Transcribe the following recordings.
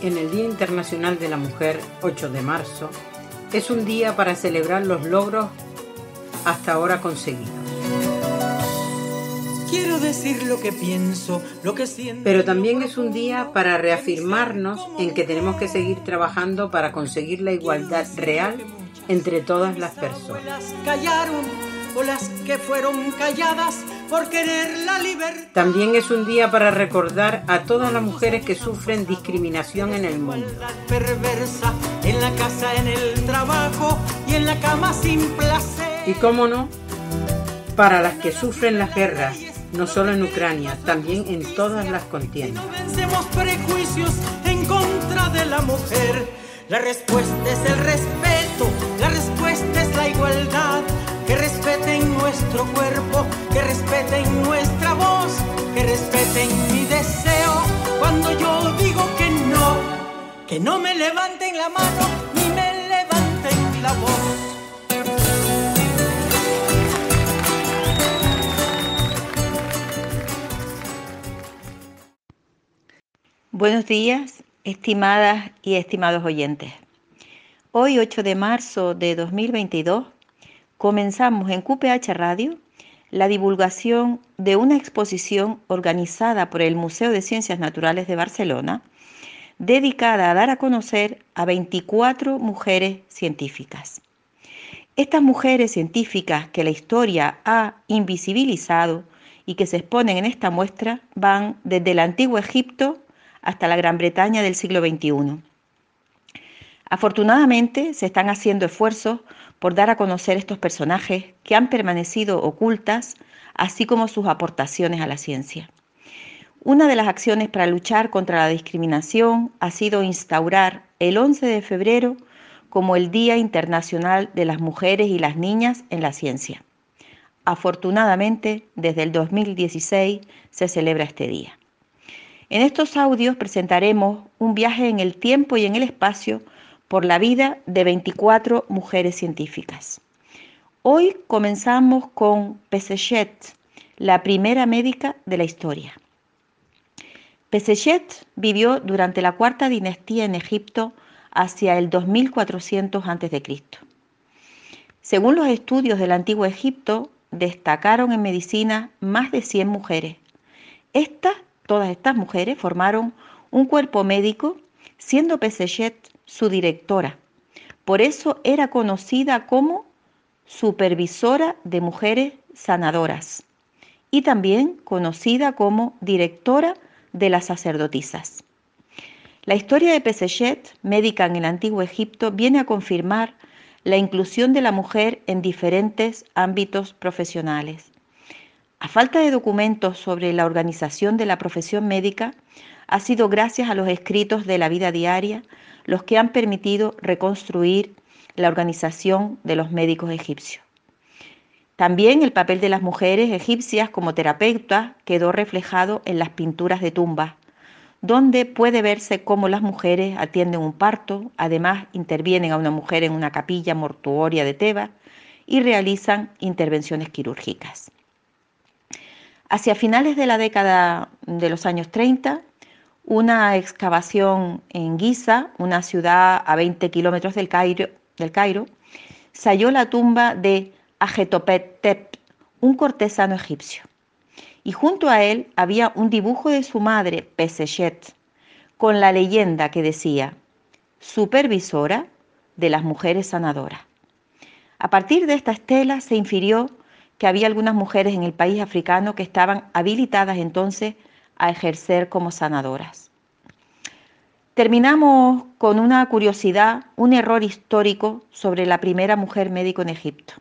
en el Día Internacional de la Mujer, 8 de marzo, es un día para celebrar los logros hasta ahora conseguidos. Quiero decir lo que pienso, lo que siento. Pero también es un día para reafirmarnos en que tenemos que seguir trabajando para conseguir la igualdad real entre todas las personas. Las callaron o las que fueron calladas por querer la libertad. También es un día para recordar a todas las mujeres que sufren discriminación en el mundo. Perversa en la casa, en el trabajo y en la cama sin placer. Y cómo no, para las que sufren las guerras, no solo en Ucrania, también en todas las contiendas. No vencemos prejuicios en contra de la mujer. La respuesta es el respeto, la respuesta es la igualdad. Que respeten nuestro cuerpo, que respeten nuestra voz, que respeten mi deseo. Cuando yo digo que no me levanten la mano ni me levanten la voz. Buenos días, estimadas y estimados oyentes. Hoy, 8 de marzo de 2022, comenzamos en QPH Radio la divulgación de una exposición organizada por el Museo de Ciencias Naturales de Barcelona, dedicada a dar a conocer a 24 mujeres científicas. Estas mujeres científicas que la historia ha invisibilizado y que se exponen en esta muestra van desde el antiguo Egipto hasta la Gran Bretaña del siglo XXI. Afortunadamente, se están haciendo esfuerzos por dar a conocer estos personajes que han permanecido ocultas, así como sus aportaciones a la ciencia. Una de las acciones para luchar contra la discriminación ha sido instaurar el 11 de febrero como el Día Internacional de las Mujeres y las Niñas en la Ciencia. Afortunadamente, desde el 2016 se celebra este día. En estos audios presentaremos un viaje en el tiempo y en el espacio por la vida de 24 mujeres científicas. Hoy comenzamos con Pesechet, la primera médica de la historia. Pesechet vivió durante la cuarta dinastía en Egipto hacia el 2400 a.C. Según los estudios del antiguo Egipto, destacaron en medicina más de 100 mujeres. Todas estas mujeres formaron un cuerpo médico, siendo Pesechet su directora. Por eso era conocida como supervisora de mujeres sanadoras y también conocida como directora de las sacerdotisas. La historia de Pesechet, médica en el antiguo Egipto, viene a confirmar la inclusión de la mujer en diferentes ámbitos profesionales. A falta de documentos sobre la organización de la profesión médica, ha sido gracias a los escritos de la vida diaria los que han permitido reconstruir la organización de los médicos egipcios. También el papel de las mujeres egipcias como terapeutas quedó reflejado en las pinturas de tumbas, donde puede verse cómo las mujeres atienden un parto, además intervienen a una mujer en una capilla mortuoria de Tebas y realizan intervenciones quirúrgicas. Hacia finales de la década de los años 30, una excavación en Giza, una ciudad a 20 kilómetros del Cairo, se halló la tumba de Ajetopet, un cortesano egipcio. Y junto a él había un dibujo de su madre, Pesechet, con la leyenda que decía, supervisora de las mujeres sanadoras. A partir de esta estela se infirió que había algunas mujeres en el país africano que estaban habilitadas entonces a ejercer como sanadoras. Terminamos con una curiosidad, un error histórico sobre la primera mujer médico en Egipto.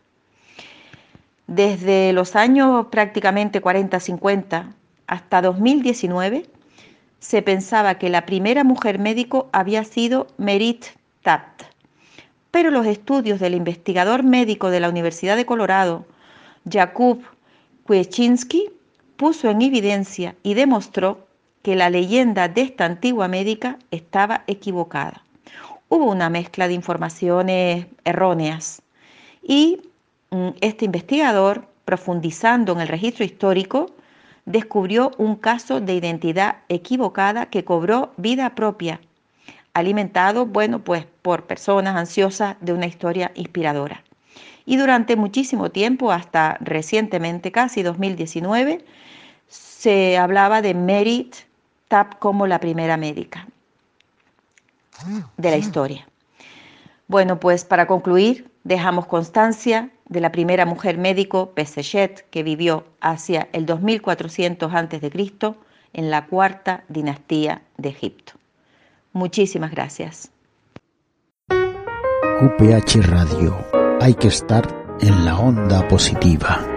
Desde los años prácticamente 40-50 hasta 2019, se pensaba que la primera mujer médico había sido Merit Tat, pero los estudios del investigador médico de la Universidad de Colorado, Jakub Kwiecinski, puso en evidencia y demostró que la leyenda de esta antigua médica estaba equivocada. Hubo una mezcla de informaciones erróneas y este investigador, profundizando en el registro histórico, descubrió un caso de identidad equivocada que cobró vida propia alimentado, pues por personas ansiosas de una historia inspiradora. Y durante muchísimo tiempo, hasta recientemente, casi 2019, se hablaba de Merit Tapp como la primera médica de la historia. Bueno, pues para concluir, dejamos constancia de la primera mujer médico, Pesechet, que vivió hacia el 2400 a.C. en la cuarta dinastía de Egipto. Muchísimas gracias. UPH Radio. Hay que estar en la onda positiva.